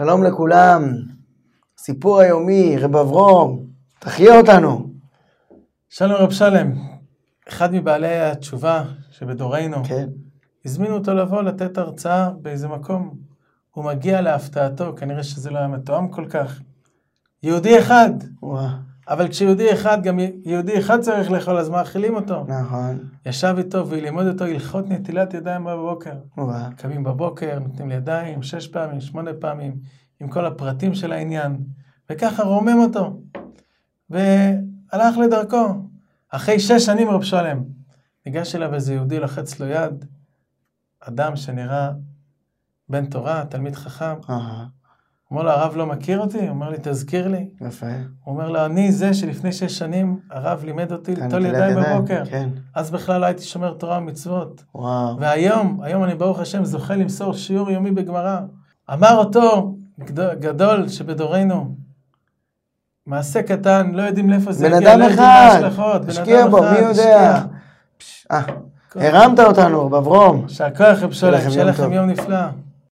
שלום לכולם, סיפור היומי, רב אברום, תחיה אותנו. שלום רב שלם, אחד מבעלי התשובה שבדורנו, כן. הזמינו אותו לבוא לתת הרצאה באיזה מקום. הוא מגיע להפתעתו, כנראה שזה לא היה מתואם כל כך. יהודי אחד, וואו. אבל כשיהודי אחד, גם יהודי אחד צריך לאכול, אז מאכילים אותו. נכון. ישב איתו ולימד אותו הלכות נטילת ידיים בבוקר. וואו. קמים בבוקר, נותנים לי ידיים, 6 פעמים, 8 פעמים, עם כל הפרטים של העניין. וככה רומם אותו. והלך לדרכו. אחרי 6 שנים רב שלם, ניגש אליו איזה יהודי, לחץ לו יד, אדם שנראה בן תורה, תלמיד חכם. אומר לו, הרב לא מכיר אותי? הוא אומר לי, תזכיר לי. יפה. הוא אומר לו, אני זה שלפני 6 שנים, הרב לימד אותי לטול ידיים בבוקר. כן. אז בכלל לא הייתי שומר תורה ומצוות. וואו. והיום אני ברוך השם זוכה למסור שיעור יומי בגמרא. אמר אותו גדול שבדורנו, מעשה קטן, לא יודעים לאיפה זה בן יגיע, אדם אחד, השקיע בו, מי יודע. הרמת אותנו, רב אברום. שהכוח רב שלם, שיהיה לכם יום נפלא.